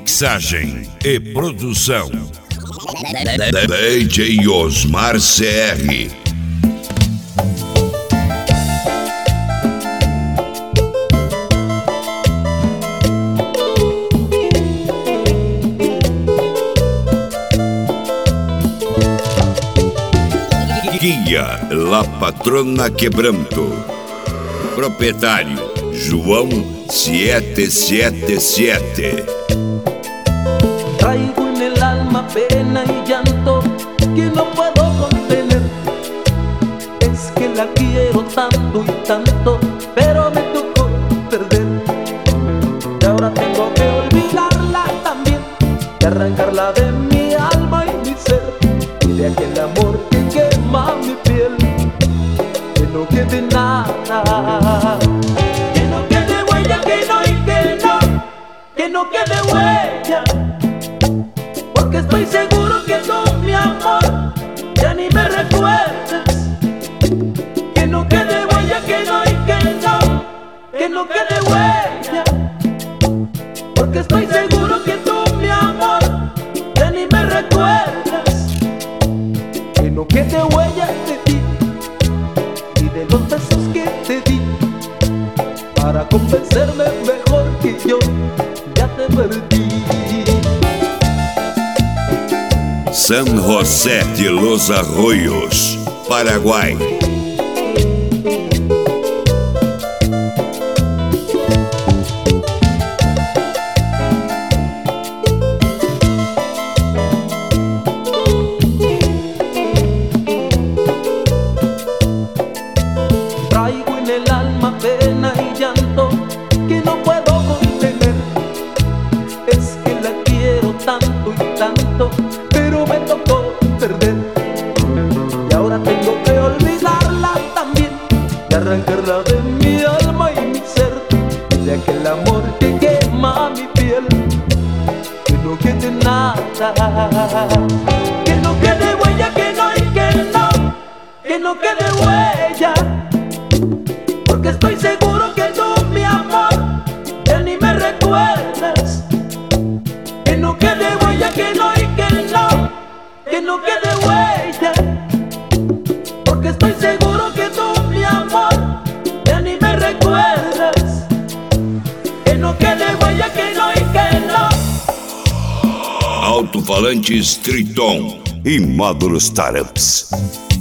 Mixagem e produção DJ Osmar CR. Guia La Patrona Quebranto. Proprietário João 777. Traigo en el alma pena y llanto que no puedo contener. Es que la quiero tanto y tanto, pero me tocó perder. Y ahora tengo que olvidarla también, y arrancarla de mi alma y mi ser, y de aquel amor que quema mi piel, que no quede nada. Que no quede huella, que no y que no quede huella. Porque estoy seguro que tú, mi amor, ya ni me recuerdas. Que no quede huella, que no y que no quede huella. Porque estoy seguro que tú, mi amor, ya ni me recuerdas. Que no quede huella de ti y de los besos que te di, para convencerme mejor que yo ya te perdí. San José de los Arroyos, Paraguay. Traigo en el alma pena y llanto que no puedo contener. Es que la quiero tanto y tanto, pero me tocó perder. Y ahora tengo que olvidarla también, y arrancarla de mi alma y mi ser, de aquel amor que quema mi piel. Que no quede nada, que no quede huella, que no y que no quede huella. Porque estoy seguro que tú, mi amor, ya ni me recuerdas. Que no quede huella, que no y que no quede huella. Porque estoy seguro que tú, mi amor, ya ni me recuerdas. Que no quede huella, que no y que no. Alto-falantes Triton e Módulos Startups.